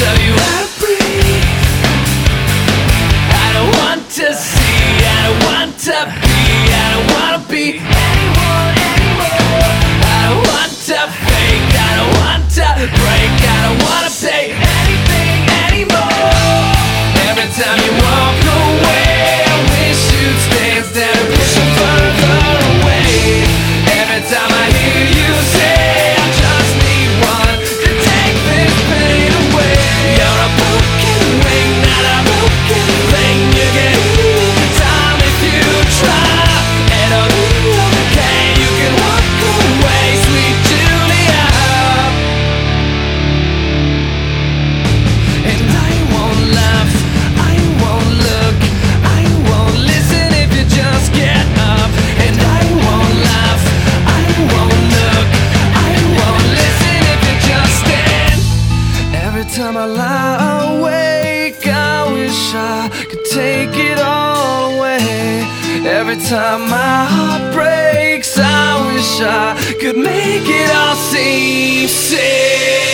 show you how to breathe. I don't want to see, I don't want to be, I don't want to be anyone anymore. I don't want to fake, I don't want to break, I don't want to say anything anymore. Every time you walk away, I wish you'd stay instead of pushing further away. Every time I hear you say I just need one to take this pain away. You're a broken wing, not a broken thing. You can heal the time if you try. It'll be okay, you can walk away, sweet Julia. And I won't laugh, I won't look, I won't listen if you just get up. And I won't laugh, I won't look, I won't listen if you just stand. Every time I lie awake, I wish I could take it all away. Every time my heart breaks, I wish I could make it all seem safe.